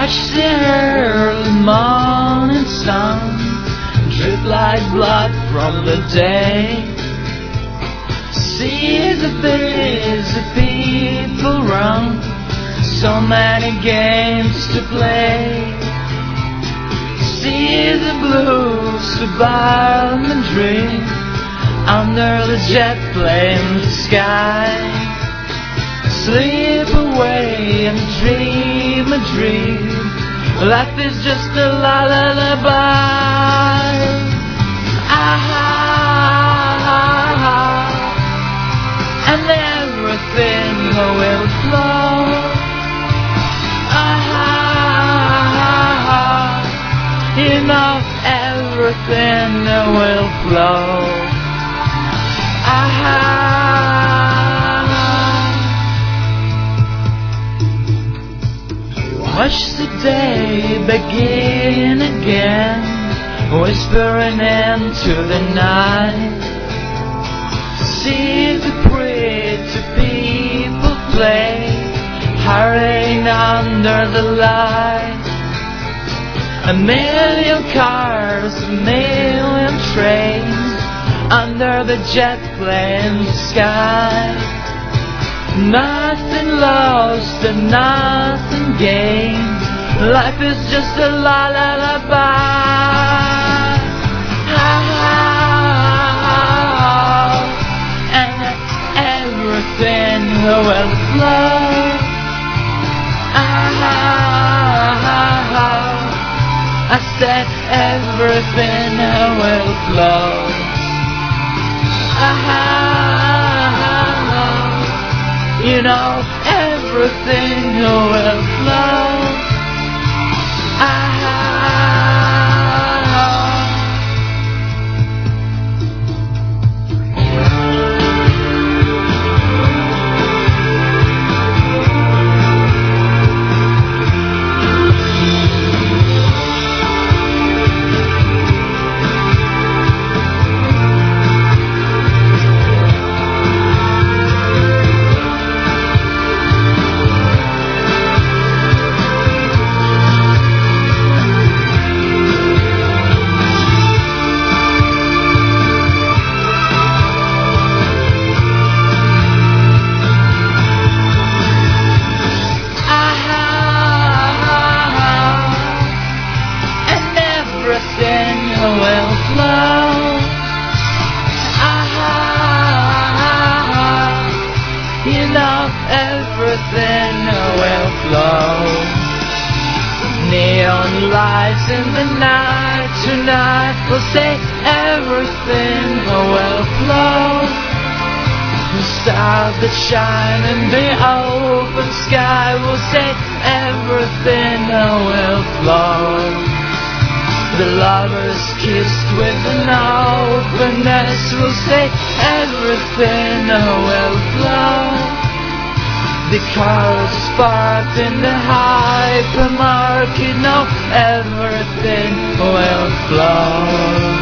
Watch the early morning sun drip like blood from the day. See the busy people run, so many games to play. See the blue suburban dream under the jet plane sky. Sleep away and dream a dream. Life is just a lullaby. And everything will flow. You know everything will flow. Watch the day begin again, whispering into the night. See the pretty people play, hurrying under the light. A million cars, a million trains under the jet plane sky. Nothing lost and nothing gained. Life is just a lullaby. And everything will flow. I said everything will flow. You know everything will flow. Everything will flow. You know everything will flow. Neon lights in the night tonight will say everything will flow. The stars that shine in the open sky will say everything will flow. The lovers kissed with an openness will say everything will flow. The cars parked in the hypermarket know everything will flow.